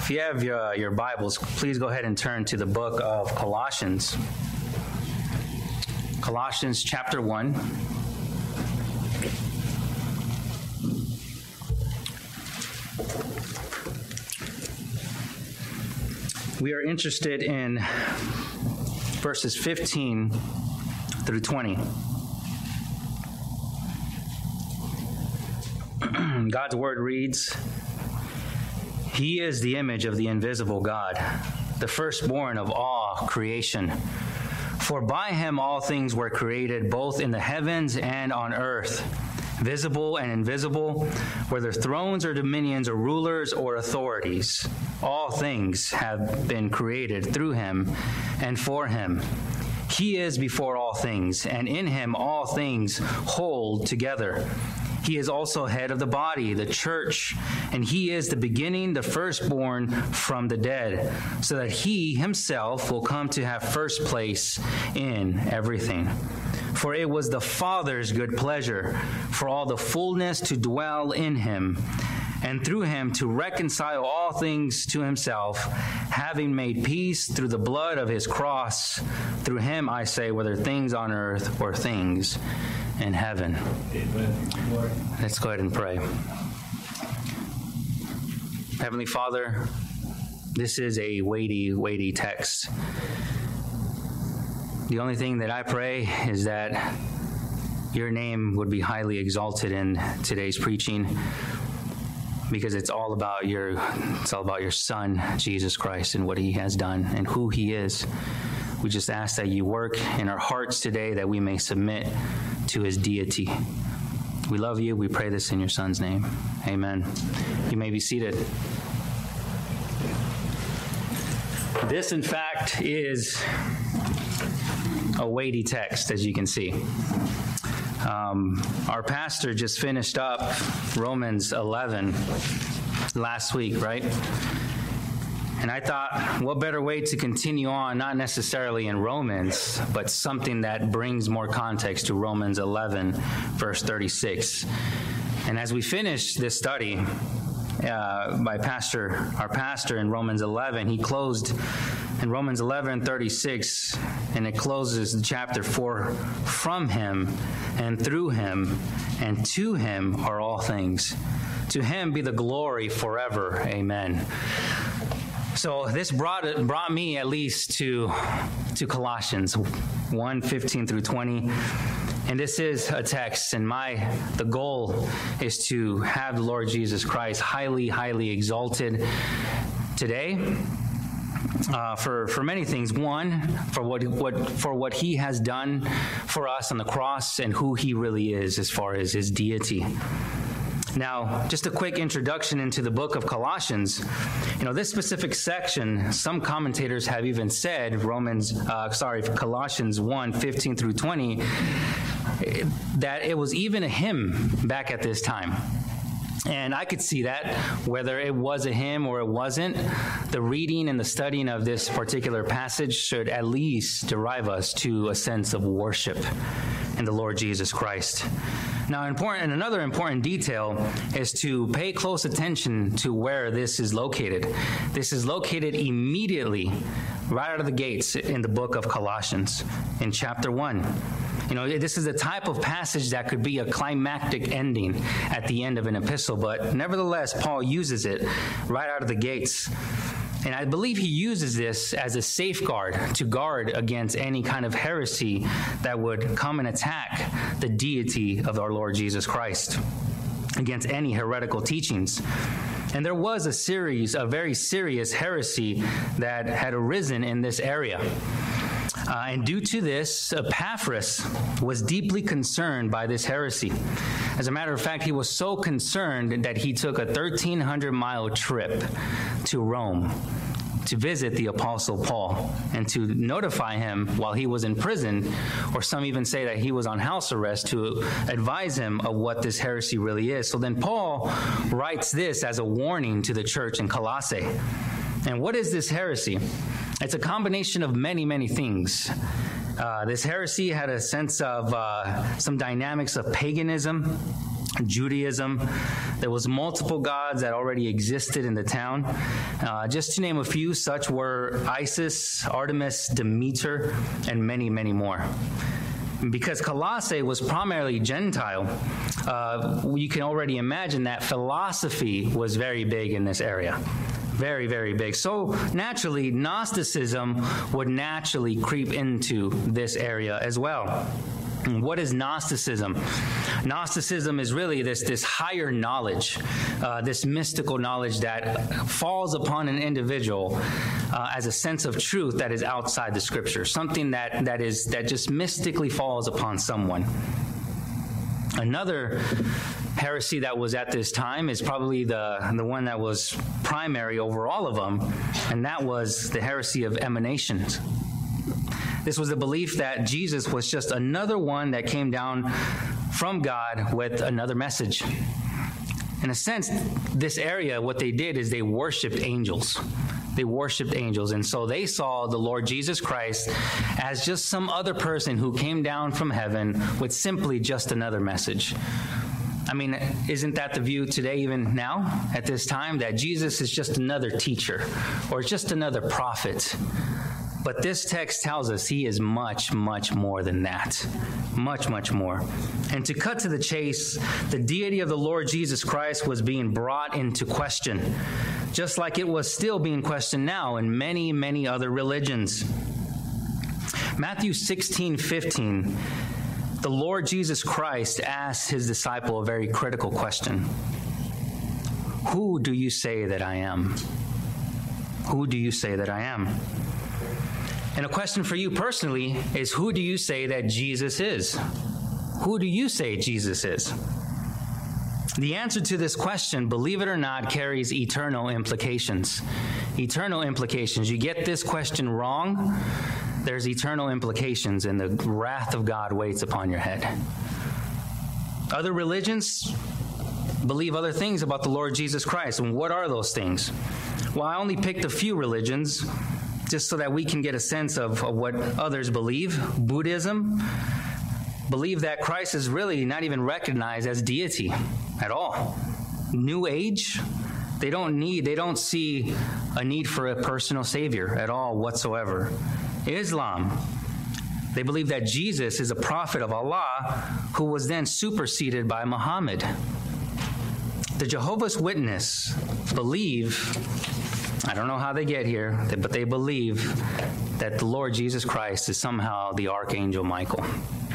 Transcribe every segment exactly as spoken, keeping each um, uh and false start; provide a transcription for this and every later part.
If you have your, your Bibles, please go ahead and turn to the book of Colossians. Colossians chapter one. We are interested in verses fifteen through twenty. God's word reads, "He is the image of the invisible God, the firstborn of all creation. For by him all things were created, both in the heavens and on earth, visible and invisible, whether thrones or dominions or rulers or authorities. All things have been created through him and for him. He is before all things, and in him all things hold together. He is also head of the body, the church, and he is the beginning, the firstborn from the dead, so that he himself will come to have first place in everything. For it was the Father's good pleasure for all the fullness to dwell in him, and through him to reconcile all things to himself, having made peace through the blood of his cross. Through him, I say, whether things on earth or things in heaven." Amen. Let's go ahead and pray. Heavenly Father, this is a weighty, weighty text. The only thing that I pray is that your name would be highly exalted in today's preaching, because it's all about your it's all about your Son, Jesus Christ, and what he has done and who he is. We just ask that you work in our hearts today, that we may submit to his deity. We love you. We pray this in your Son's name. Amen. You may be seated. This, in fact, is a weighty text, as you can see. Um, our pastor just finished up Romans eleven last week, right? And I thought, what better way to continue on, not necessarily in Romans, but something that brings more context to Romans eleven, verse thirty-six. And as we finish this study uh, by pastor, our pastor in Romans eleven, he closed in Romans eleven, thirty-six, and it closes the chapter four, from him and through him and to him are all things. To him be the glory forever. Amen. So this brought brought me at least to to Colossians one, fifteen through twenty. And this is a text, and my the goal is to have the Lord Jesus Christ highly, highly exalted today. Uh, for, for many things. One, for what, what for what he has done for us on the cross and who he really is as far as his deity. Now, just a quick introduction into the book of Colossians. You know, this specific section, some commentators have even said, Romans, uh, sorry, Colossians one, fifteen through twenty, that it was even a hymn back at this time. And I could see that, whether it was a hymn or it wasn't, the reading and the studying of this particular passage should at least derive us to a sense of worship in the Lord Jesus Christ. Now, important, and another important detail is to pay close attention to where this is located. This is located immediately, right out of the gates in the book of Colossians, in chapter one. You know, this is a type of passage that could be a climactic ending at the end of an epistle, but nevertheless, Paul uses it right out of the gates. And I believe he uses this as a safeguard to guard against any kind of heresy that would come and attack the deity of our Lord Jesus Christ, against any heretical teachings. And there was a series, a very serious heresy that had arisen in this area. Uh, and due to this, Epaphras was deeply concerned by this heresy. As a matter of fact, he was so concerned that he took a thirteen hundred mile trip to Rome to visit the Apostle Paul and to notify him while he was in prison, or some even say that he was on house arrest, to advise him of what this heresy really is. So then Paul writes this as a warning to the church in Colossae. And what is this heresy? It's a combination of many, many things. Uh, this heresy had a sense of uh, some dynamics of paganism. Judaism. There was multiple gods that already existed in the town. Uh, just to name a few, such were Isis, Artemis, Demeter, and many, many more. Because Colossae was primarily Gentile, uh, you can already imagine that philosophy was very big in this area. Very, very big. So naturally, Gnosticism would naturally creep into this area as well. What is Gnosticism? Gnosticism is really this, this higher knowledge, uh, this mystical knowledge that falls upon an individual uh, as a sense of truth that is outside the Scripture, something that, that is that just mystically falls upon someone. Another heresy that was at this time is probably the, the one that was primary over all of them, and that was the heresy of emanations. This was the belief that Jesus was just another one that came down from God with another message. In a sense, this area, what they did is they worshiped angels. They worshiped angels. And so they saw the Lord Jesus Christ as just some other person who came down from heaven with simply just another message. I mean, isn't that the view today, even now, at this time, that Jesus is just another teacher or just another prophet? But this text tells us he is much, much more than that. Much, much more. And to cut to the chase, the deity of the Lord Jesus Christ was being brought into question, just like it was still being questioned now in many, many other religions. Matthew sixteen fifteen, the Lord Jesus Christ asked his disciple a very critical question. Who do you say that I am? Who do you say that I am? And a question for you personally is, who do you say that Jesus is? Who do you say Jesus is? The answer to this question, believe it or not, carries eternal implications. Eternal implications. You get this question wrong, there's eternal implications, and the wrath of God waits upon your head. Other religions believe other things about the Lord Jesus Christ. And what are those things? Well, I only picked a few religions just so that we can get a sense of, of what others believe. Buddhism believe that Christ is really not even recognized as deity at all. New Age, they don't need, they don't see a need for a personal savior at all whatsoever. Islam, they believe that Jesus is a prophet of Allah who was then superseded by Muhammad. The Jehovah's Witness believe, I don't know how they get here, but they believe that the Lord Jesus Christ is somehow the Archangel Michael.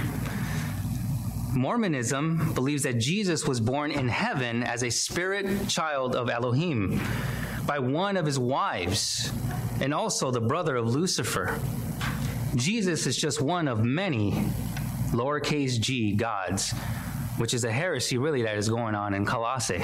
Mormonism believes that Jesus was born in heaven as a spirit child of Elohim by one of his wives and also the brother of Lucifer. Jesus is just one of many lowercase g gods, which is a heresy really that is going on in Colossae.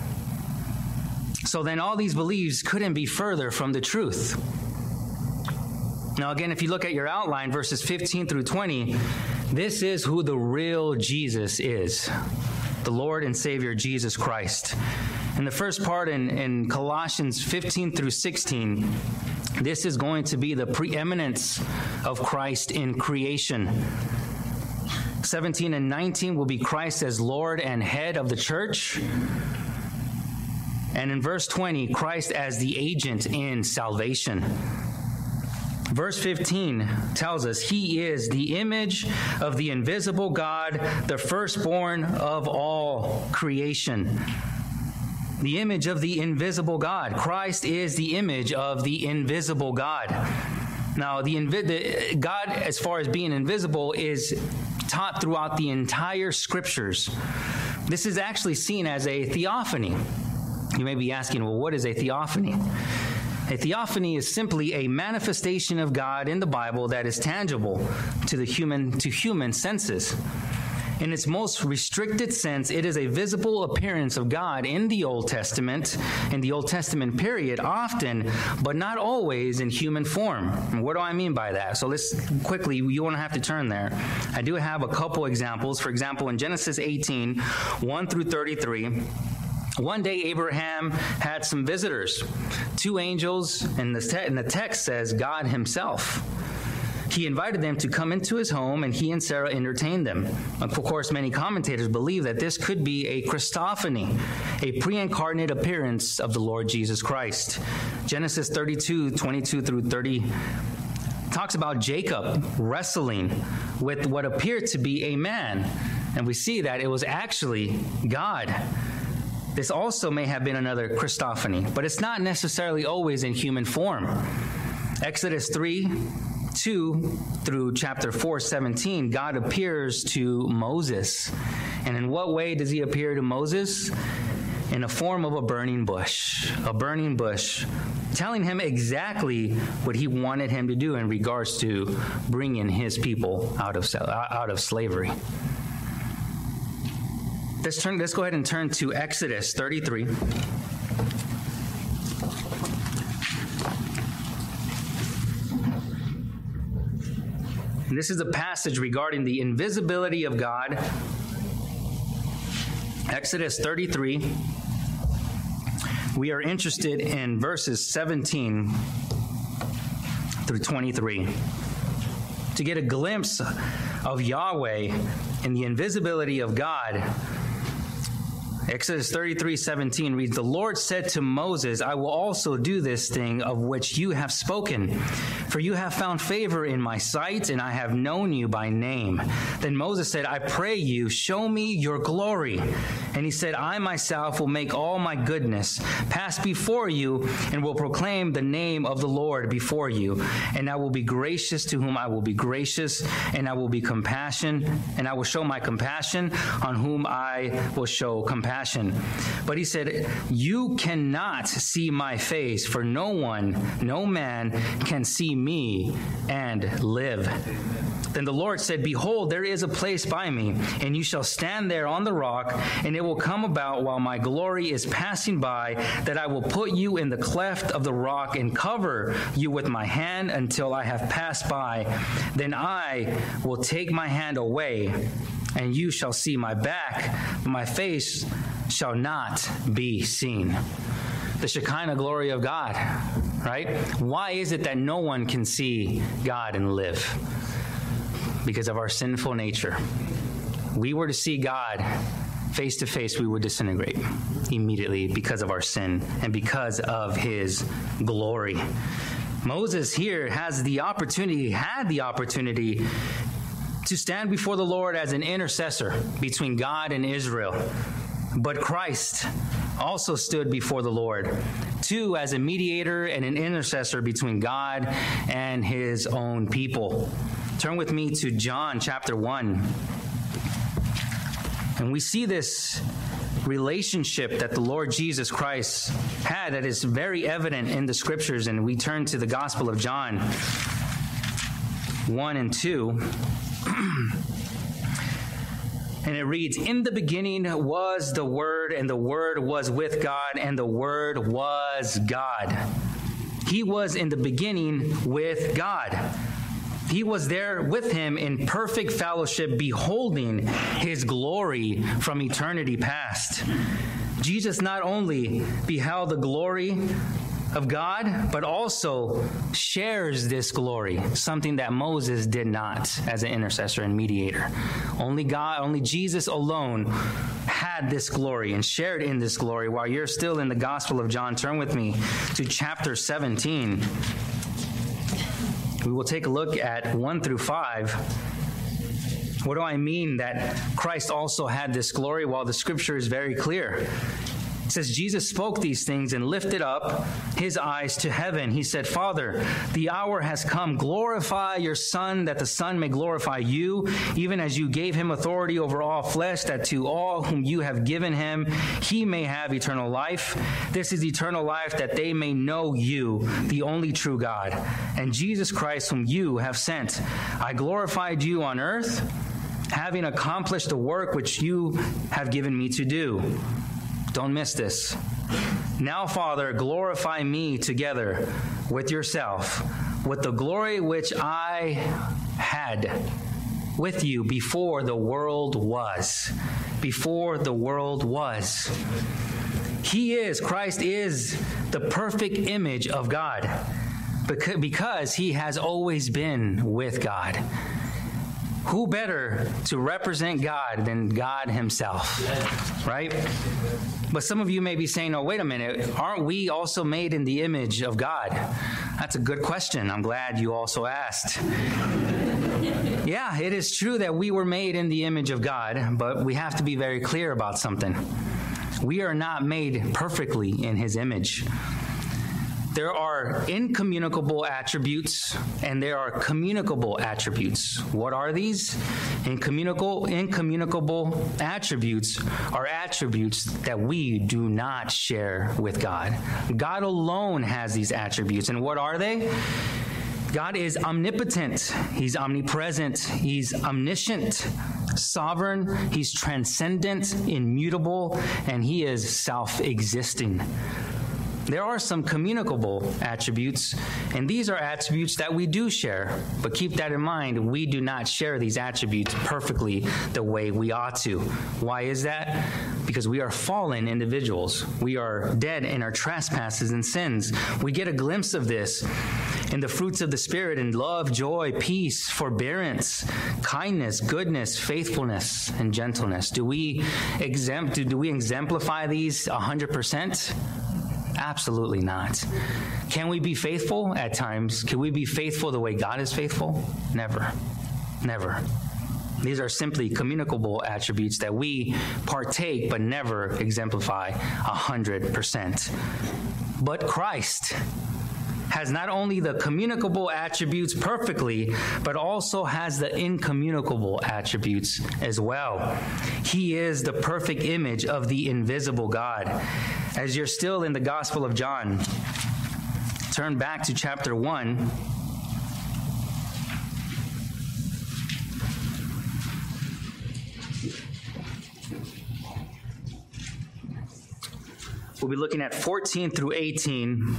So then all these beliefs couldn't be further from the truth. Now again, if you look at your outline, verses fifteen through twenty, this is who the real Jesus is, the Lord and Savior Jesus Christ. In the first part in, in Colossians fifteen through sixteen, this is going to be the preeminence of Christ in creation. seventeen and nineteen will be Christ as Lord and head of the church. And in verse twenty, Christ as the agent in salvation. Verse fifteen tells us he is the image of the invisible God, the firstborn of all creation. The image of the invisible God. Christ is the image of the invisible God. Now, the, invi- the God, as far as being invisible, is taught throughout the entire scriptures. This is actually seen as a theophany. You may be asking, well, what is a theophany? A theophany is simply a manifestation of God in the Bible that is tangible to the human to human senses. In its most restricted sense, it is a visible appearance of God in the Old Testament, in the Old Testament period, often, but not always in human form. And what do I mean by that? So let's quickly, you won't have to turn there. I do have a couple examples. For example, in Genesis eighteen, one through thirty-three, one day Abraham had some visitors, two angels, and the, te- and the text says God himself. He invited them to come into his home, and he and Sarah entertained them. Of course, many commentators believe that this could be a Christophany, a pre-incarnate appearance of the Lord Jesus Christ. Genesis thirty-two, twenty-two through thirty talks about Jacob wrestling with what appeared to be a man, and we see that it was actually God. This also may have been another Christophany, but it's not necessarily always in human form. Exodus three, two through chapter four, seventeen, God appears to Moses. And in what way does he appear to Moses? In the form of a burning bush, a burning bush, telling him exactly what he wanted him to do in regards to bringing his people out of, out of slavery. Let's turn, let's go ahead and turn to Exodus thirty-three. And this is a passage regarding the invisibility of God. Exodus thirty-three. We are interested in verses seventeen through twenty-three. To get a glimpse of Yahweh and the invisibility of God, Exodus thirty-three, seventeen reads, "The Lord said to Moses, I will also do this thing of which you have spoken, for you have found favor in my sight, and I have known you by name." Then Moses said, "I pray you, show me your glory." And he said, "I myself will make all my goodness pass before you, and will proclaim the name of the Lord before you. And I will be gracious to whom I will be gracious, and I will be compassion, and I will show my compassion on whom I will show compassion." But he said, "You cannot see my face, for no one, no man can see me and live." Then the Lord said, "Behold, there is a place by me, and you shall stand there on the rock, and it will come about while my glory is passing by, that I will put you in the cleft of the rock and cover you with my hand until I have passed by. Then I will take my hand away, and you shall see my back, but my face shall not be seen." The Shekinah glory of God, right? Why is it that no one can see God and live? Because of our sinful nature. We were to see God face to face, we would disintegrate immediately because of our sin and because of his glory. Moses here has the opportunity, had the opportunity to stand before the Lord as an intercessor between God and Israel. But Christ also stood before the Lord, too, as a mediator and an intercessor between God and his own people. Turn with me to John chapter one. And we see this relationship that the Lord Jesus Christ had that is very evident in the scriptures. And we turn to the Gospel of John one and two. And it reads, "In the beginning was the Word, and the Word was with God, and the Word was God. He was in the beginning with God. He was there with him in perfect fellowship, beholding his glory from eternity past." Jesus not only beheld the glory of God, but also shares this glory, something that Moses did not as an intercessor and mediator. Only God, only Jesus alone had this glory and shared in this glory. While you're still in the Gospel of John, turn with me to chapter seventeen. We will take a look at one through five. What do I mean that Christ also had this glory? Well, the scripture is very clear. It says, Jesus spoke these things and lifted up his eyes to heaven. He said, "Father, the hour has come. Glorify your Son, that the Son may glorify you, even as you gave him authority over all flesh, that to all whom you have given him, he may have eternal life. This is eternal life, that they may know you, the only true God, and Jesus Christ, whom you have sent. I glorified you on earth, having accomplished the work which you have given me to do." Don't miss this. "Now, Father, glorify me together with yourself, with the glory which I had with you before the world was." Before the world was. He is, Christ is the perfect image of God. because he has always been with God. Who better to represent God than God himself, right? But some of you may be saying, oh, wait a minute, aren't we also made in the image of God? That's a good question. I'm glad you also asked. Yeah, it is true that we were made in the image of God, but we have to be very clear about something. We are not made perfectly in his image. There are incommunicable attributes and there are communicable attributes. What are these? Incommunicable, incommunicable attributes are attributes that we do not share with God. God alone has these attributes. And what are they? God is omnipotent. He's omnipresent. He's omniscient, sovereign. He's transcendent, immutable, and he is self-existing. There are some communicable attributes, and these are attributes that we do share. But keep that in mind, we do not share these attributes perfectly the way we ought to. Why is that? Because we are fallen individuals. We are dead in our trespasses and sins. We get a glimpse of this in the fruits of the Spirit in love, joy, peace, forbearance, kindness, goodness, faithfulness, and gentleness. Do we exempt, do, do we exemplify these one hundred percent? Absolutely not. Can we be faithful at times? Can we be faithful the way God is faithful? Never. Never. These are simply communicable attributes that we partake but never exemplify one hundred percent. But Christ has not only the communicable attributes perfectly, but also has the incommunicable attributes as well. He is the perfect image of the invisible God. As you're still in the Gospel of John, turn back to chapter one. We'll be looking at fourteen through eighteen.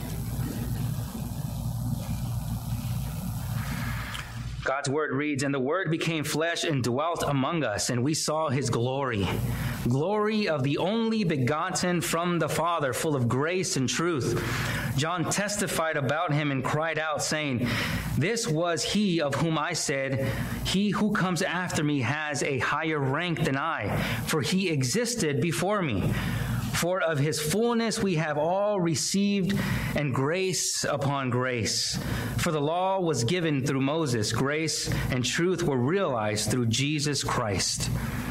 God's word reads, "And the word became flesh and dwelt among us, and we saw his glory. Glory of the only begotten from the Father, full of grace and truth. John testified about him and cried out, saying, 'This was he of whom I said, he who comes after me has a higher rank than I, for he existed before me. For of his fullness we have all received, and grace upon grace. For the law was given through Moses, grace and truth were realized through Jesus Christ.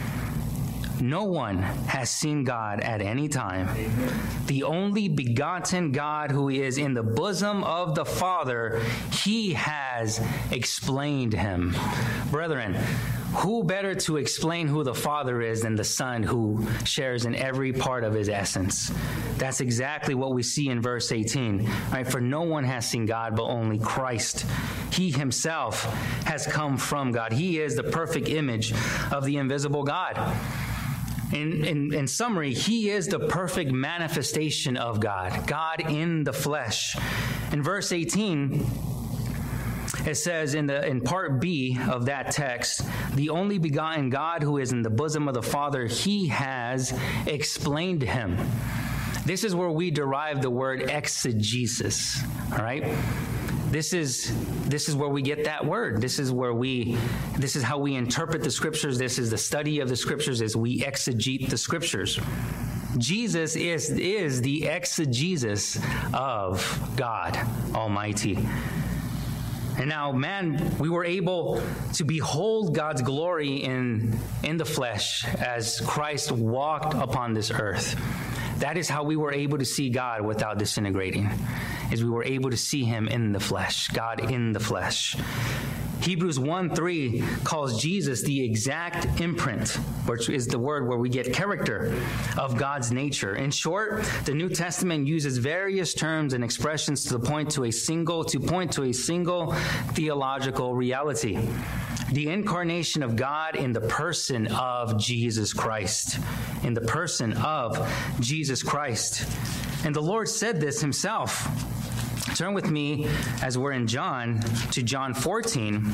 No one has seen God at any time. The only begotten God who is in the bosom of the Father, he has explained him.'" Brethren, who better to explain who the Father is than the Son, who shares in every part of his essence? That's exactly what we see in verse eighteen. Right? For no one has seen God but only Christ. He himself has come from God. He is the perfect image of the invisible God. In, in, in summary, he is the perfect manifestation of God, God in the flesh. In verse eighteen, it says in the in part B of that text, "The only begotten God who is in the bosom of the Father, he has explained him." This is where we derive the word exegesis, all right? This is this is where we get that word. This is where we this is how we interpret the scriptures. This is the study of the scriptures, as we exegete the scriptures. Jesus is is the exegesis of God Almighty. And now, man, we were able to behold God's glory in, in the flesh as Christ walked upon this earth. That is how we were able to see God without disintegrating, is we were able to see him in the flesh, God in the flesh. Hebrews one three calls Jesus the exact imprint, which is the word where we get character of God's nature. In short, the New Testament uses various terms and expressions to point to a single to point to a single theological reality: the incarnation of God in the person of Jesus Christ. In the person of Jesus Christ. And the Lord said this himself. Turn with me, as we're in John, to John fourteen.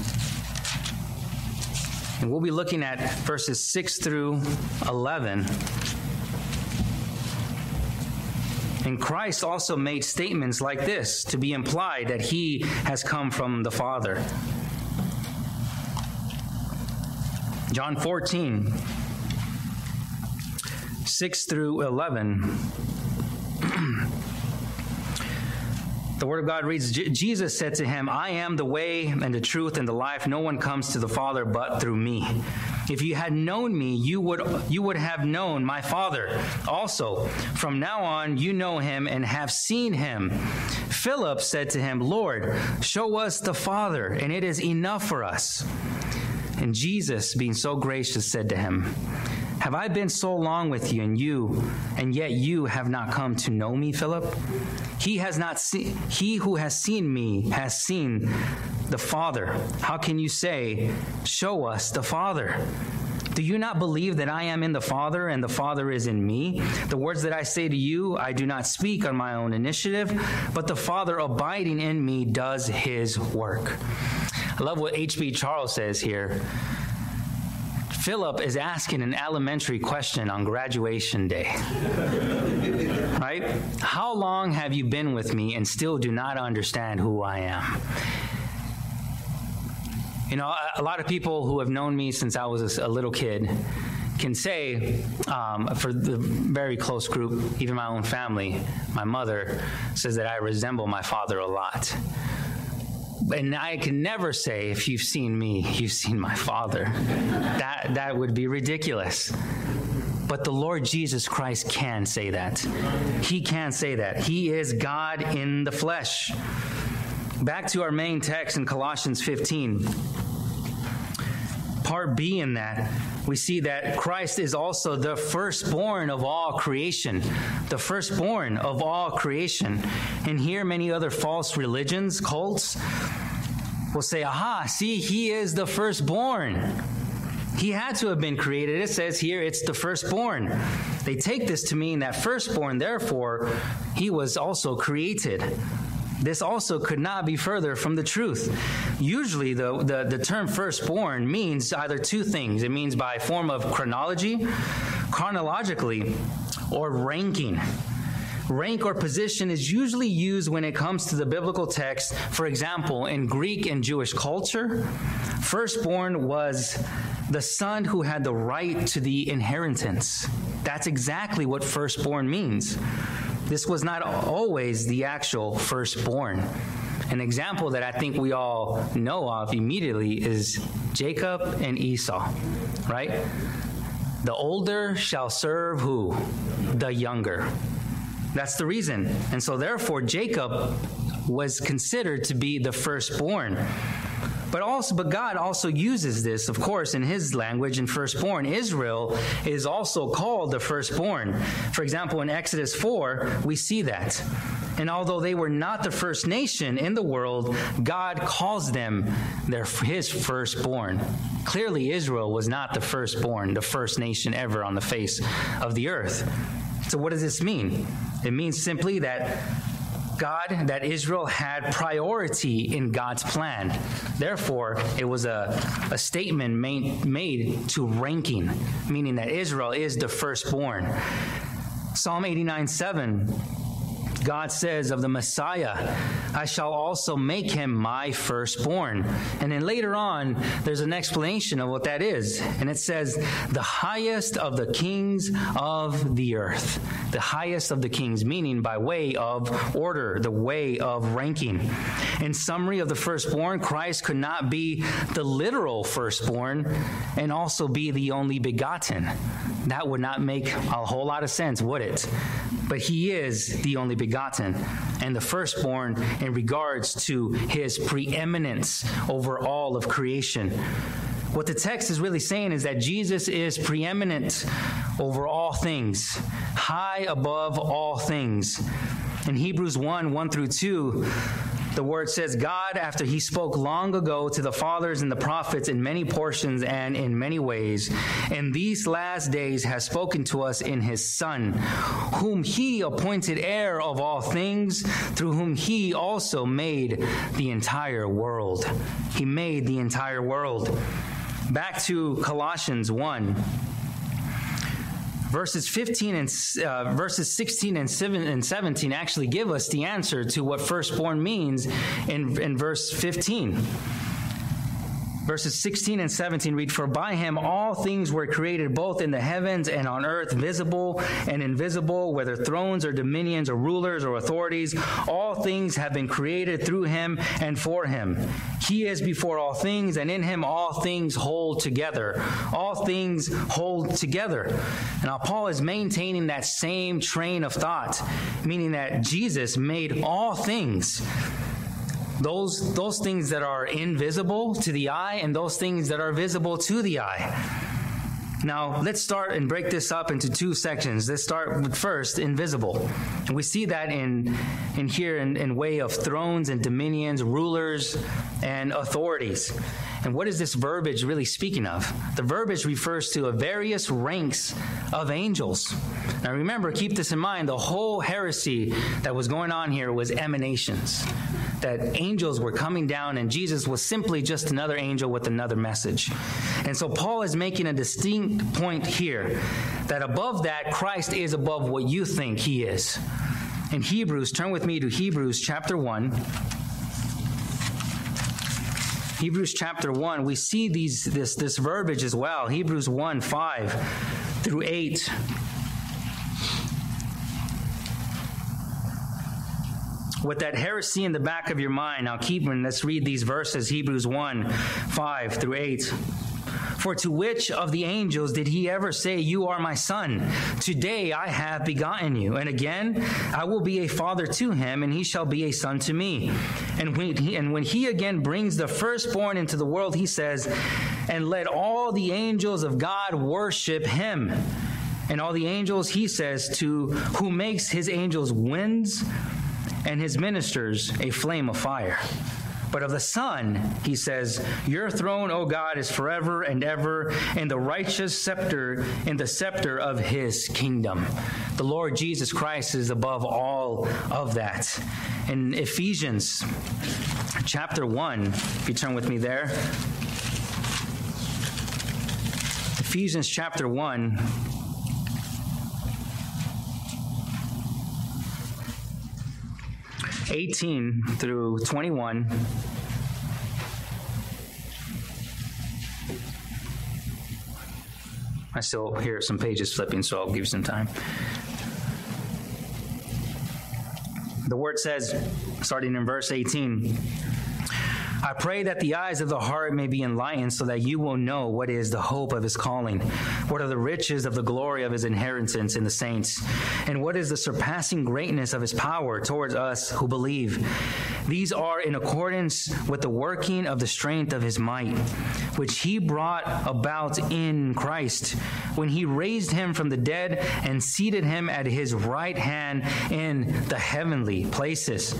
And we'll be looking at verses six through eleven. And Christ also made statements like this to be implied that he has come from the Father. John fourteen, six through eleven. The Word of God reads, Jesus said to him, I am the way and the truth and the life. No one comes to the Father but through me. If you had known me, you would you would have known my Father also. From now on, you know him and have seen him. Philip said to him, Lord, show us the Father, and it is enough for us. And Jesus, being so gracious, said to him, have I been so long with you, and you, and yet you have not come to know me, Philip? He has not seen, he who has seen me has seen the Father. How can you say, show us the Father? Do you not believe that I am in the Father and the Father is in me? The words that I say to you, I do not speak on my own initiative, but the Father abiding in me does his work. I love what H B Charles says here. Philip is asking an elementary question on graduation day. Right? How long have you been with me and still do not understand who I am? You know, a, a lot of people who have known me since I was a, a little kid can say, um, for the very close group, even my own family, my mother says that I resemble my father a lot. And I can never say, if you've seen me, you've seen my Father. That that would be ridiculous. But the Lord Jesus Christ can say that. He can say that. He is God in the flesh. Back to our main text in Colossians fifteen. Part B in that, we see that Christ is also the firstborn of all creation. The firstborn of all creation. And here many other false religions, cults, will say, aha, see, he is the firstborn. He had to have been created. It says here it's the firstborn. They take this to mean that firstborn, therefore, he was also created. This also could not be further from the truth. Usually, the, the, the term firstborn means either two things. It means by form of chronology, chronologically, or ranking. Rank or position is usually used when it comes to the biblical text. For example, in Greek and Jewish culture, firstborn was the son who had the right to the inheritance. That's exactly what firstborn means. This was not always the actual firstborn. An example that I think we all know of immediately is Jacob and Esau, right? The older shall serve who? The younger. That's the reason. And so therefore, Jacob was considered to be the firstborn. But also, but God also uses this, of course, in his language in firstborn. Israel is also called the firstborn. For example, in Exodus four, we see that. And although they were not the first nation in the world, God calls them their his firstborn. Clearly, Israel was not the firstborn, the first nation ever on the face of the earth. So what does this mean? It means simply that God, that Israel had priority in God's plan. Therefore, it was a, a statement made, made to ranking, meaning that Israel is the firstborn. Psalm eighty-nine seven, God says of the Messiah, I shall also make him my firstborn. And then later on, there's an explanation of what that is. And it says, the highest of the kings of the earth. The highest of the kings, meaning by way of order, the way of ranking. In summary of the firstborn, Christ could not be the literal firstborn and also be the only begotten. That would not make a whole lot of sense, would it? But he is the only begotten and the firstborn in regards to his preeminence over all of creation. What the text is really saying is that Jesus is preeminent over all things, high above all things. In Hebrews one, one through two, the word says, God, after he spoke long ago to the fathers and the prophets in many portions and in many ways, in these last days has spoken to us in his Son, whom he appointed heir of all things, through whom he also made the entire world. He made the entire world. Back to Colossians one. Verses fifteen and uh, verses sixteen and seventeen actually give us the answer to what firstborn means in, in verse fifteen. Verses sixteen and seventeen read, "For by him all things were created, both in the heavens and on earth, visible and invisible, whether thrones or dominions or rulers or authorities. All things have been created through him and for him. He is before all things, and in him all things hold together." All things hold together. Now, Paul is maintaining that same train of thought, meaning that Jesus made all things. Those, those things that are invisible to the eye and those things that are visible to the eye. Now, let's start and break this up into two sections. Let's start with first, invisible. And we see that in, in here in, in way of thrones and dominions, rulers and authorities. And what is this verbiage really speaking of? The verbiage refers to a various ranks of angels. Now remember, keep this in mind, the whole heresy that was going on here was emanations. That angels were coming down and Jesus was simply just another angel with another message. And so Paul is making a distinct point here that above that, Christ is above what you think he is. In Hebrews, turn with me to Hebrews chapter one. Hebrews chapter one, we see these this, this verbiage as well. Hebrews one, five through eight. With that heresy in the back of your mind, now keep and let's read these verses, Hebrews one, five through eight. "For to which of the angels did he ever say, 'You are my son'? Today I have begotten you. And again, I will be a father to him, and he shall be a son to me. And when he, and when he again brings the firstborn into the world, he says, 'And let all the angels of God worship him.' And all the angels, he says, to who makes his angels winds and his ministers a flame of fire. But of the Son, he says, 'Your throne, O God, is forever and ever, and the righteous scepter in the scepter of his kingdom.'" The Lord Jesus Christ is above all of that. In Ephesians chapter one, if you turn with me there. Ephesians chapter one. eighteen through twenty-one. I still hear some pages flipping, so I'll give you some time. The word says, starting in verse eighteen, "I pray that the eyes of the heart may be enlightened, so that you will know what is the hope of his calling, what are the riches of the glory of his inheritance in the saints, and what is the surpassing greatness of his power towards us who believe. These are in accordance with the working of the strength of his might, which he brought about in Christ, when he raised him from the dead and seated him at his right hand in the heavenly places,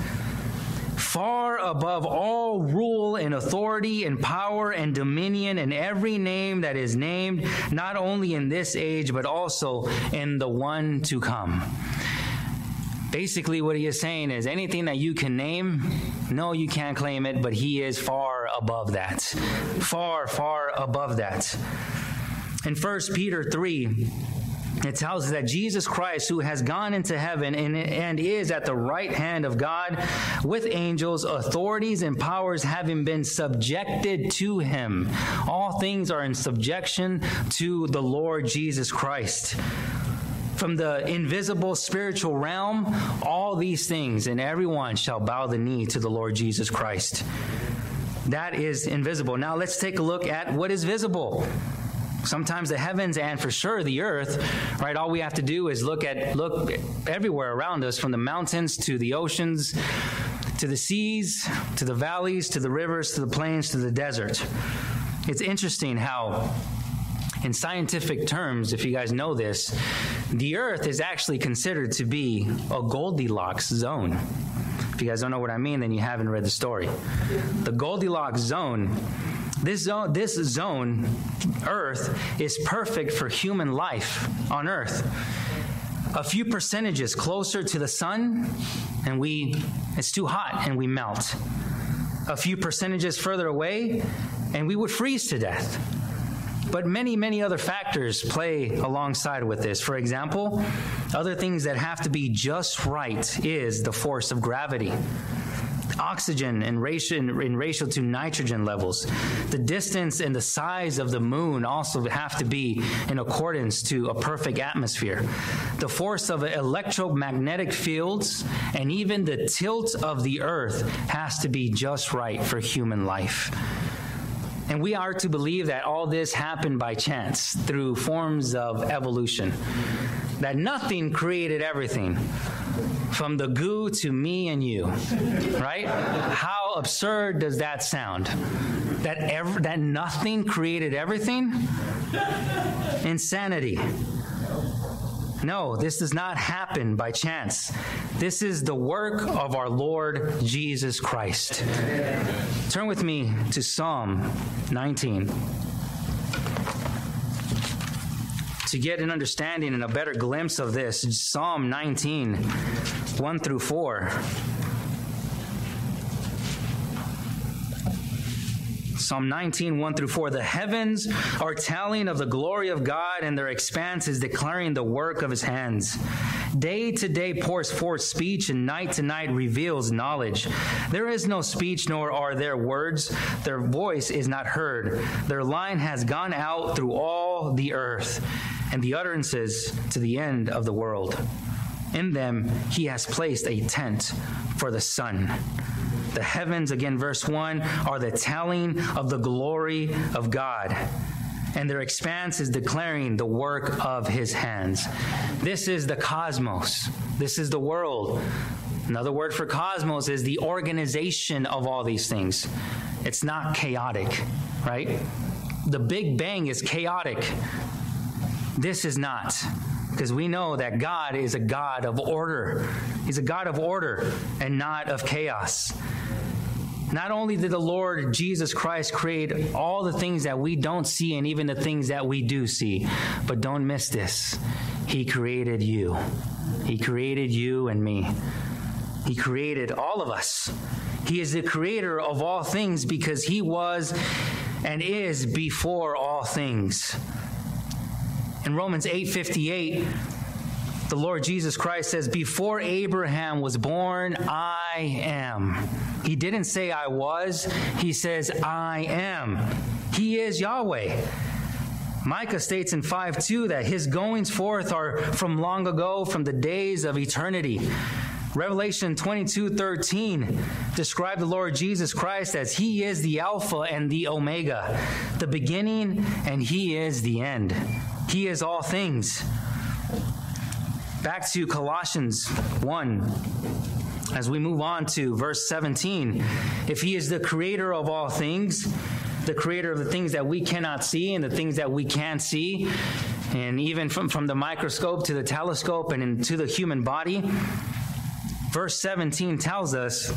far above all rule and authority and power and dominion and every name that is named, not only in this age, but also in the one to come." Basically, what he is saying is anything that you can name, no, you can't claim it, but he is far above that. Far, far above that. In First Peter three, it tells us that Jesus Christ, who has gone into heaven and, and is at the right hand of God with angels, authorities, and powers having been subjected to him. All things are in subjection to the Lord Jesus Christ. From the invisible spiritual realm, all these things and everyone shall bow the knee to the Lord Jesus Christ. That is invisible. Now let's take a look at what is visible. Sometimes the heavens and for sure the earth, right? All we have to do is look at look everywhere around us, from the mountains to the oceans, to the seas, to the valleys, to the rivers, to the plains, to the desert. It's interesting how, in scientific terms, if you guys know this, the earth is actually considered to be a Goldilocks zone. If you guys don't know what I mean, then you haven't read the story. The Goldilocks zone, this zone, this zone, Earth, is perfect for human life on Earth. A few percentages closer to the sun, and we, it's too hot and we melt. A few percentages further away, and we would freeze to death. But many, many other factors play alongside with this. For example, other things that have to be just right is the force of gravity, oxygen in ratio, in ratio to nitrogen levels. The distance and the size of the moon also have to be in accordance to a perfect atmosphere. The force of electromagnetic fields and even the tilt of the earth has to be just right for human life. And we are to believe that all this happened by chance through forms of evolution, that nothing created everything. From the goo to me and you, right? How absurd does that sound? That ever, that nothing created everything? Insanity. No, this does not happen by chance. This is the work of our Lord Jesus Christ. Turn with me to Psalm nineteen. To get an understanding and a better glimpse of this, Psalm nineteen, one through four. Psalm nineteen, one through four. The heavens are telling of the glory of God, and their expanse is declaring the work of his hands. Day to day pours forth speech, and night to night reveals knowledge. There is no speech, nor are there words. Their voice is not heard. Their line has gone out through all the earth, and the utterances to the end of the world. In them he has placed a tent for the sun. The heavens, again, verse one, are the telling of the glory of God, and their expanse is declaring the work of his hands. This is the cosmos. This is the world. Another word for cosmos is the organization of all these things. It's not chaotic, right? The Big Bang is chaotic. This is not, because we know that God is a God of order. He's a God of order and not of chaos. Not only did the Lord Jesus Christ create all the things that we don't see and even the things that we do see, but don't miss this. He created you. He created you and me. He created all of us. He is the creator of all things because he was and is before all things. In Romans eight fifty-eight, the Lord Jesus Christ says, before Abraham was born, I am. He didn't say I was. He says, I am. He is Yahweh. Micah states in five two that his goings forth are from long ago, from the days of eternity. Revelation twenty-two thirteen described the Lord Jesus Christ as he is the Alpha and the Omega, the beginning, and he is the end. He is all things. Back to Colossians one, as we move on to verse seventeen. If he is the creator of all things, the creator of the things that we cannot see and the things that we can see, and even from, from the microscope to the telescope and into the human body, verse seventeen tells us,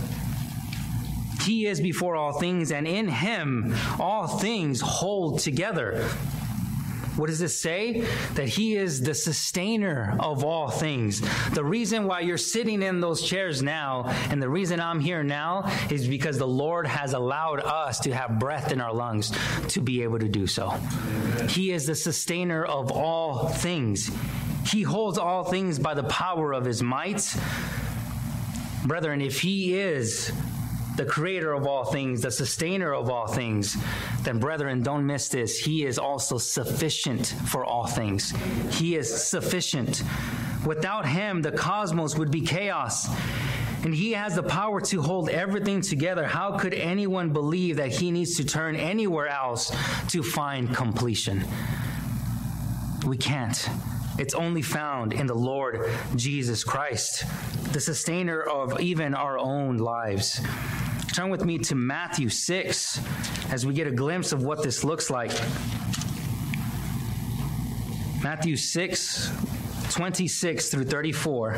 he is before all things, and in him all things hold together. What does this say? That he is the sustainer of all things. The reason why you're sitting in those chairs now, and the reason I'm here now, is because the Lord has allowed us to have breath in our lungs to be able to do so. He is the sustainer of all things. He holds all things by the power of his might. Brethren, if he is the creator of all things, the sustainer of all things, then brethren, don't miss this. He is also sufficient for all things. He is sufficient. Without him, the cosmos would be chaos. And he has the power to hold everything together. How could anyone believe that he needs to turn anywhere else to find completion? We can't. It's only found in the Lord Jesus Christ, the sustainer of even our own lives. Turn with me to Matthew six as we get a glimpse of what this looks like. Matthew six, twenty-six through thirty-four.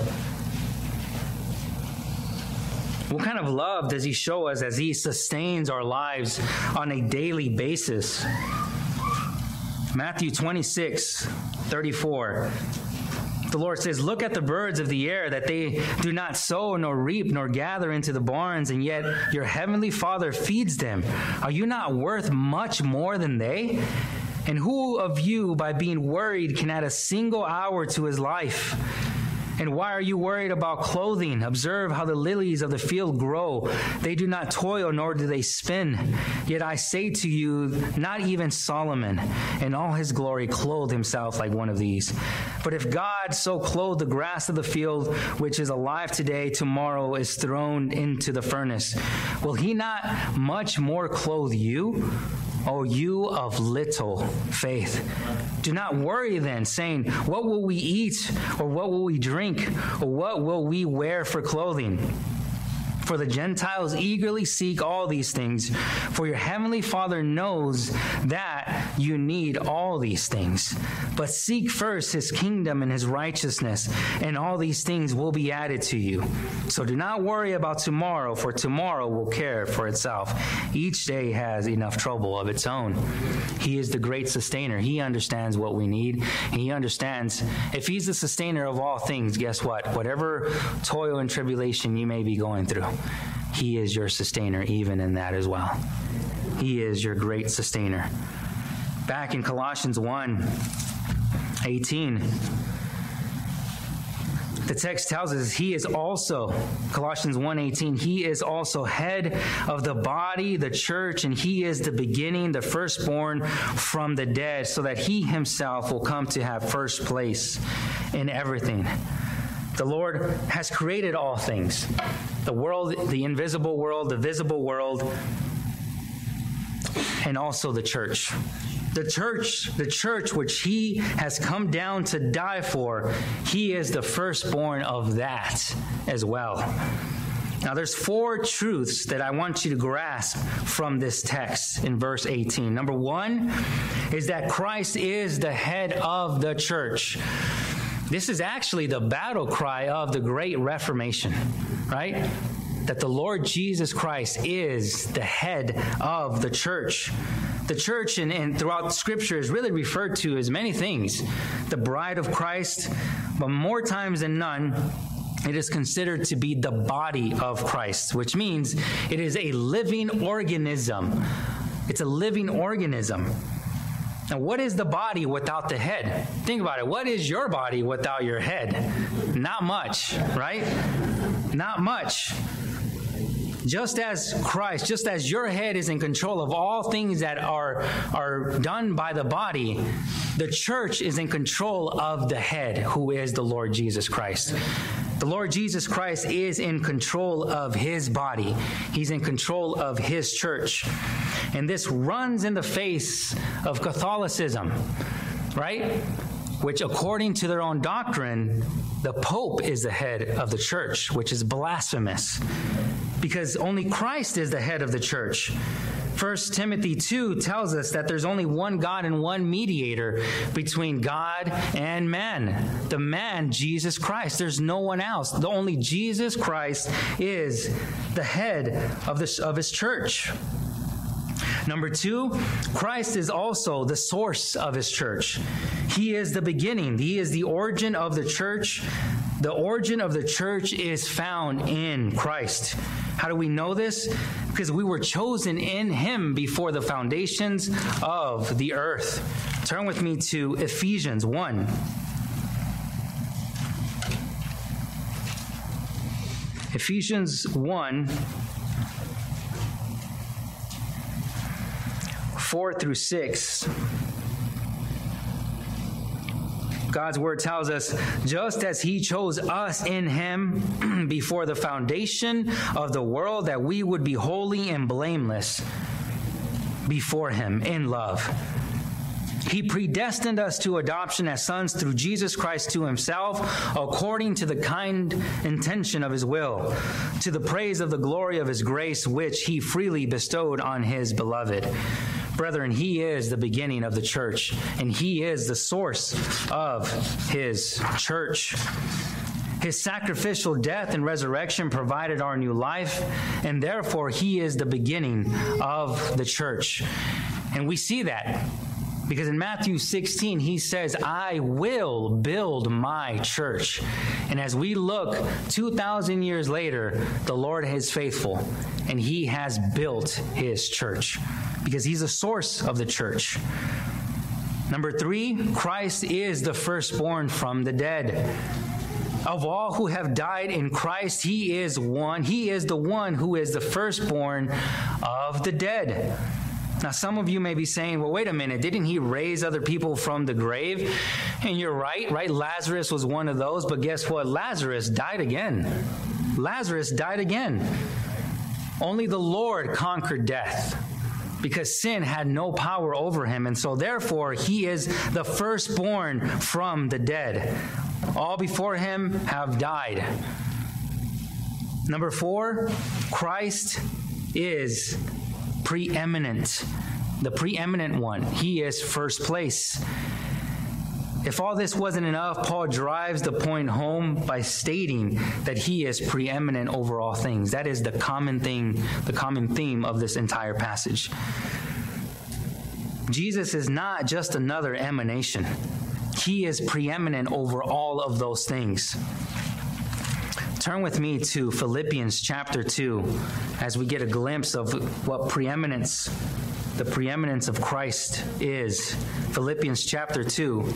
What kind of love does he show us as he sustains our lives on a daily basis? Matthew twenty-six, thirty-four. The Lord says, look at the birds of the air, that they do not sow, nor reap, nor gather into the barns, and yet your heavenly Father feeds them. Are you not worth much more than they? And who of you, by being worried, can add a single hour to his life? And why are you worried about clothing? Observe how the lilies of the field grow. They do not toil, nor do they spin. Yet I say to you, not even Solomon in all his glory clothed himself like one of these. But if God so clothed the grass of the field, which is alive today, tomorrow is thrown into the furnace, will he not much more clothe you? O you of little faith. Do not worry then, saying, what will we eat, or what will we drink, or what will we wear for clothing? For the Gentiles eagerly seek all these things, for your heavenly Father knows that you need all these things. But seek first his kingdom and his righteousness, and all these things will be added to you. So do not worry about tomorrow, for tomorrow will care for itself. Each day has enough trouble of its own. He is the great sustainer. He understands what we need. He understands if he's the sustainer of all things, guess what? Whatever toil and tribulation you may be going through, he is your sustainer even in that as well. He is your great sustainer. Back in Colossians one eighteen, the text tells us he is also, Colossians one eighteen, he is also head of the body, the church, and he is the beginning, the firstborn from the dead, so that he himself will come to have first place in everything. The Lord has created all things, the world, the invisible world, the visible world, and also the church. The church, the church which he has come down to die for, he is the firstborn of that as well. Now, there's four truths that I want you to grasp from this text in verse eighteen. Number one is that Christ is the head of the church. This is actually the battle cry of the Great Reformation, right? That the Lord Jesus Christ is the head of the church. The church and, and throughout Scripture is really referred to as many things. The bride of Christ, but more times than none, it is considered to be the body of Christ, which means it is a living organism. It's a living organism. Now, what is the body without the head? Think about it. What is your body without your head? Not much, right? Not much. Just as Christ, just as your head is in control of all things that are, are done by the body, the church is in control of the head, who is the Lord Jesus Christ. The Lord Jesus Christ is in control of his body. He's in control of his church. And this runs in the face of Catholicism, right? Which, according to their own doctrine, the Pope is the head of the church, which is blasphemous, because only Christ is the head of the church. First Timothy two tells us that there's only one God and one mediator between God and man. The man, Jesus Christ. There's no one else. The only Jesus Christ is the head of, this, of his church. Number two, Christ is also the source of his church. He is the beginning. He is the origin of the church. The origin of the church is found in Christ. How do we know this? Because we were chosen in him before the foundations of the earth. Turn with me to Ephesians one. Ephesians one, four through six. God's word tells us, just as he chose us in him before the foundation of the world, that we would be holy and blameless before him in love. He predestined us to adoption as sons through Jesus Christ to himself, according to the kind intention of his will, to the praise of the glory of his grace, which he freely bestowed on his beloved. Brethren, he is the beginning of the church, and he is the source of his church. His sacrificial death and resurrection provided our new life, and therefore he is the beginning of the church. And we see that because in Matthew sixteen, he says, I will build my church. And as we look two thousand years later, the Lord is faithful, and he has built his church because he's the source of the church. Number three, Christ is the firstborn from the dead. Of all who have died in Christ, he is one. He is the one who is the firstborn of the dead. Now, some of you may be saying, well, wait a minute, didn't he raise other people from the grave? And you're right, right? Lazarus was one of those, but guess what? Lazarus died again. Lazarus died again. Only the Lord conquered death, because sin had no power over him. And so therefore, he is the firstborn from the dead. All before him have died. Number four, Christ is preeminent, the preeminent one. He is first place. If all this wasn't enough, Paul drives the point home by stating that he is preeminent over all things. That is the common thing, the common theme of this entire passage. Jesus is not just another emanation. He is preeminent over all of those things. Turn with me to Philippians chapter two as we get a glimpse of what preeminence, the preeminence of Christ is. Philippians chapter two.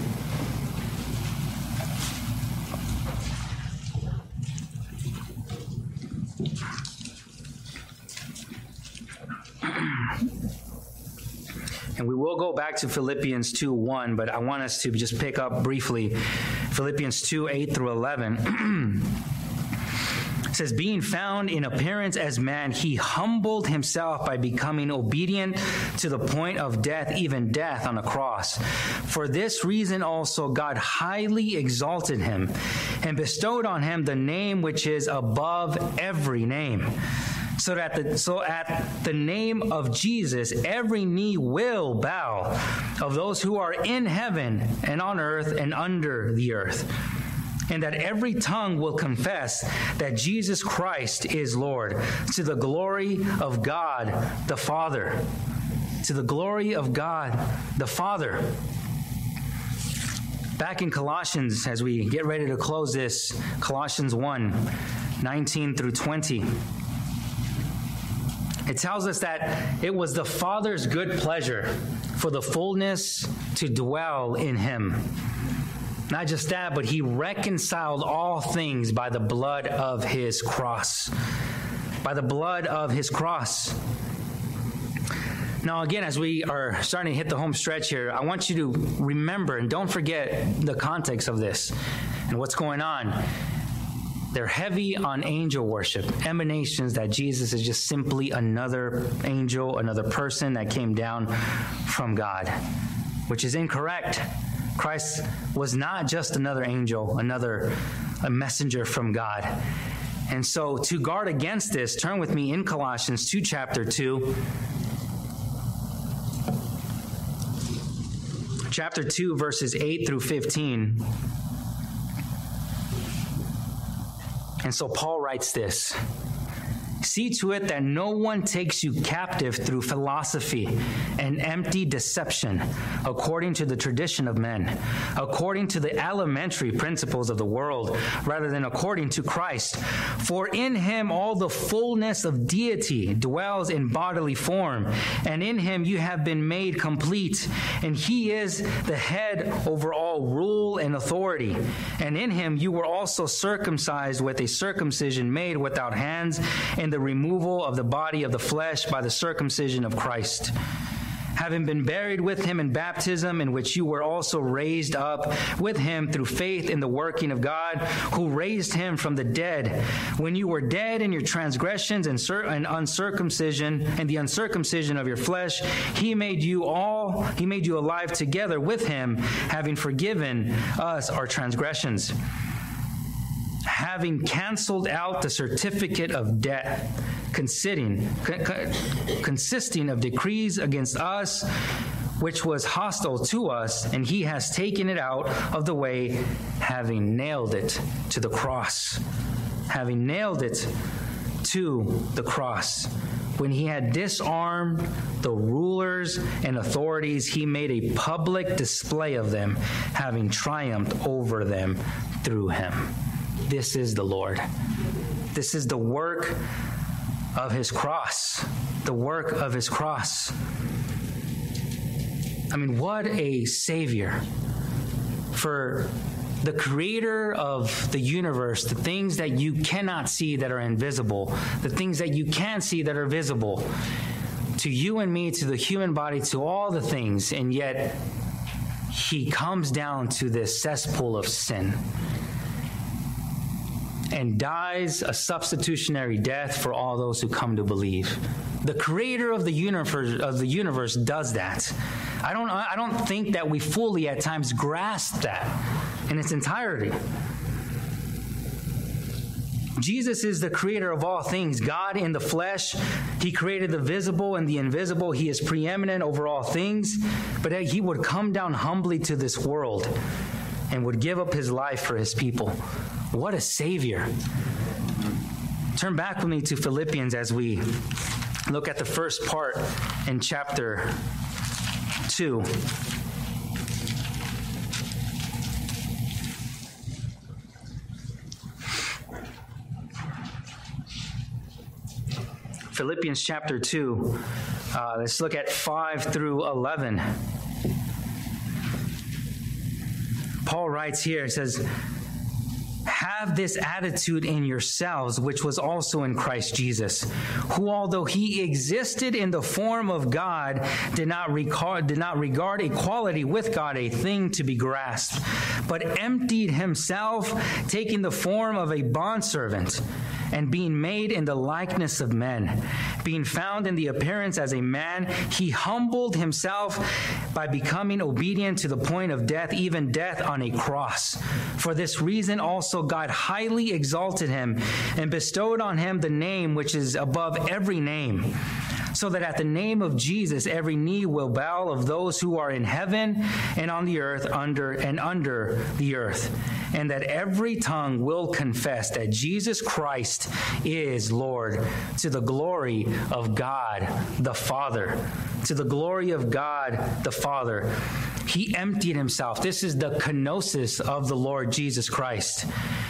And we will go back to Philippians two one, but I want us to just pick up briefly Philippians two eight through eleven. It says, being found in appearance as man, he humbled himself by becoming obedient to the point of death, even death on a cross. For this reason also God highly exalted him and bestowed on him the name which is above every name. So that the, so at the name of Jesus, every knee will bow, of those who are in heaven and on earth and under the earth. And that every tongue will confess that Jesus Christ is Lord, to the glory of God the Father. To the glory of God the Father. Back in Colossians, as we get ready to close this, Colossians one, nineteen through twenty. It tells us that it was the Father's good pleasure for the fullness to dwell in him. Not just that, but he reconciled all things by the blood of his cross. By the blood of his cross. Now, again, as we are starting to hit the home stretch here, I want you to remember and don't forget the context of this and what's going on. They're heavy on angel worship, emanations that Jesus is just simply another angel, another person that came down from God, which is incorrect. Christ was not just another angel, another a messenger from God. And so to guard against this, turn with me in Colossians two, chapter two. Chapter two, verses eight through fifteen. And so Paul writes this. See to it that no one takes you captive through philosophy and empty deception, according to the tradition of men, according to the elementary principles of the world, rather than according to Christ. For in him all the fullness of deity dwells in bodily form, and in him you have been made complete, and he is the head over all rule and authority. And in him you were also circumcised with a circumcision made without hands, and the removal of the body of the flesh by the circumcision of Christ, having been buried with him in baptism, in which you were also raised up with him through faith in the working of God, who raised him from the dead. When you were dead in your transgressions and, cir- and uncircumcision and the uncircumcision of your flesh, he made you all, he made you alive together with him, having forgiven us our transgressions, having canceled out the certificate of debt, consisting, consisting of decrees against us, which was hostile to us, and he has taken it out of the way, having nailed it to the cross. Having nailed it to the cross. When he had disarmed the rulers and authorities, he made a public display of them, having triumphed over them through him. This is the Lord. This is the work of his cross. The work of his cross. I mean, what a Savior. For the creator of the universe, the things that you cannot see that are invisible, the things that you can see that are visible, to you and me, to the human body, to all the things, and yet he comes down to this cesspool of sin and dies a substitutionary death for all those who come to believe. The creator of the universe of the universe does that. I don't I don't think that we fully at times grasp that in its entirety. Jesus is the creator of all things, God in the flesh. He created the visible and the invisible. He is preeminent over all things, but he would come down humbly to this world and would give up his life for his people. What a Savior. Turn back with me to Philippians as we look at the first part in chapter two. Philippians chapter two. Uh, let's look at five through eleven. Paul writes here, it says, "Have this attitude in yourselves, which was also in Christ Jesus, who, although he existed in the form of God, did not regard, did not regard equality with God a thing to be grasped, but emptied himself, taking the form of a bondservant, and being made in the likeness of men. Being found in the appearance as a man, he humbled himself by becoming obedient to the point of death, even death on a cross. For this reason also God highly exalted him and bestowed on him the name which is above every name, so that at the name of Jesus every knee will bow, of those who are in heaven and on the earth under and under the earth, and that every tongue will confess that Jesus Christ is Lord, to the glory of God the Father." To the glory of God the Father. He emptied himself. This is the kenosis of the Lord Jesus Christ.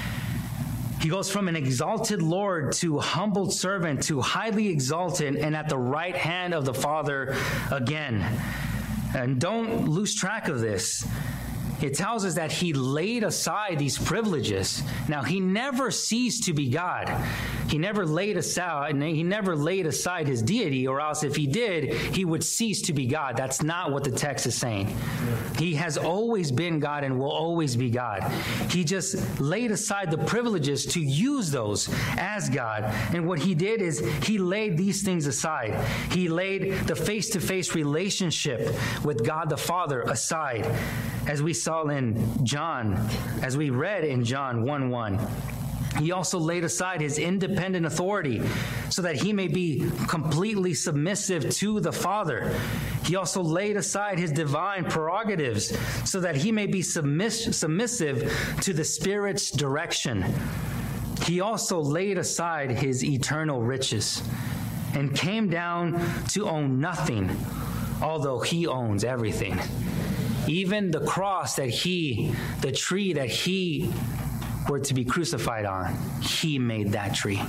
He goes from an exalted Lord to humbled servant to highly exalted and at the right hand of the Father again. And don't lose track of this. It tells us that he laid aside these privileges. Now, he never ceased to be God. He never laid aside, he never laid aside his deity, or else if he did, he would cease to be God. That's not what the text is saying. He has always been God and will always be God. He just laid aside the privileges to use those as God. And what he did is he laid these things aside. He laid the face-to-face relationship with God the Father aside, as we saw in John, as we read in John one one. He also laid aside his independent authority so that he may be completely submissive to the Father. He also laid aside his divine prerogatives so that he may be submiss- submissive to the Spirit's direction. He also laid aside his eternal riches and came down to own nothing, although he owns everything. Even the cross that he, the tree that he were to be crucified on, he made that tree.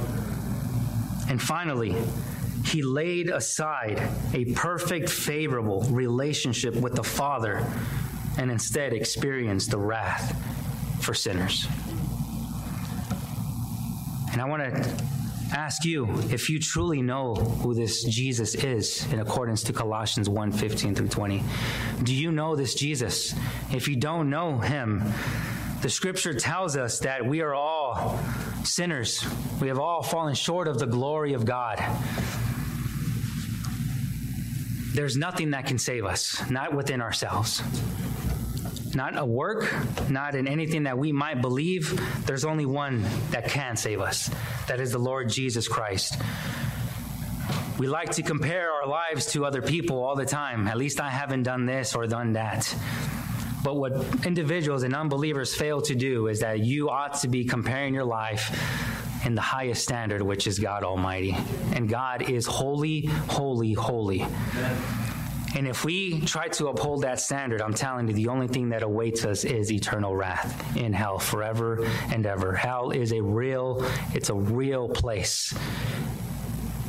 And finally, he laid aside a perfect, favorable relationship with the Father and instead experienced the wrath for sinners. And I want to ask you if you truly know who this Jesus is in accordance to Colossians one fifteen through twenty. Do you know this Jesus? If you don't know him, the scripture tells us that we are all sinners. We have all fallen short of the glory of God. There's nothing that can save us, not within ourselves. Not a work, not in anything that we might believe. There's only one that can save us. That is the Lord Jesus Christ. We like to compare our lives to other people all the time. At least I haven't done this or done that. But what individuals and unbelievers fail to do is that you ought to be comparing your life in the highest standard, which is God Almighty. And God is holy, holy, holy. And if we try to uphold that standard, I'm telling you, the only thing that awaits us is eternal wrath in hell forever and ever. Hell is a real, it's a real place.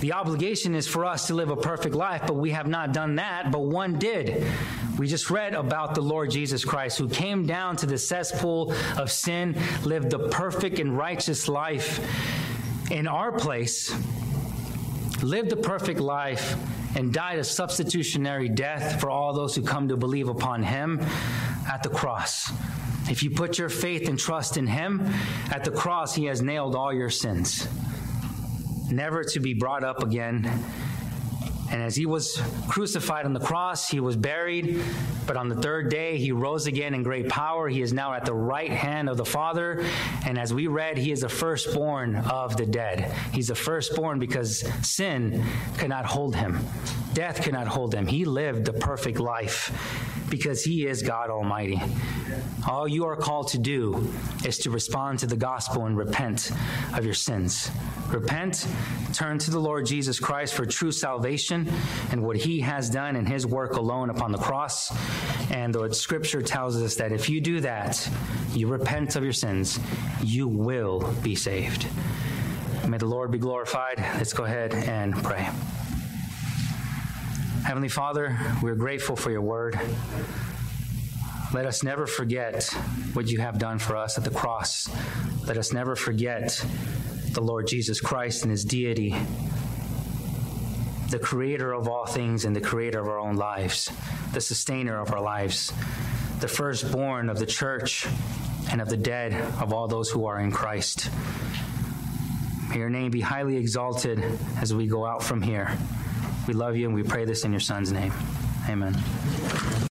The obligation is for us to live a perfect life, but we have not done that, but one did. We just read about the Lord Jesus Christ, who came down to the cesspool of sin, lived the perfect and righteous life in our place, lived the perfect life, and died a substitutionary death for all those who come to believe upon him at the cross. If you put your faith and trust in him, at the cross he has nailed all your sins, never to be brought up again. And as he was crucified on the cross, he was buried, but on the third day he rose again in great power. He is now at the right hand of the Father, and as we read, he is the firstborn of the dead. He's the firstborn because sin cannot hold him. Death cannot hold him. He lived the perfect life because he is God Almighty. All you are called to do is to respond to the gospel and repent of your sins. Repent, turn to the Lord Jesus Christ for true salvation and what he has done in his work alone upon the cross. And the scripture tells us that if you do that, you repent of your sins, you will be saved. May the Lord be glorified. Let's go ahead and pray. Heavenly Father, we're grateful for your word. Let us never forget what you have done for us at the cross. Let us never forget the Lord Jesus Christ and his deity, the creator of all things and the creator of our own lives, the sustainer of our lives, the firstborn of the church and of the dead, of all those who are in Christ. May your name be highly exalted as we go out from here. We love you and we pray this in your Son's name. Amen.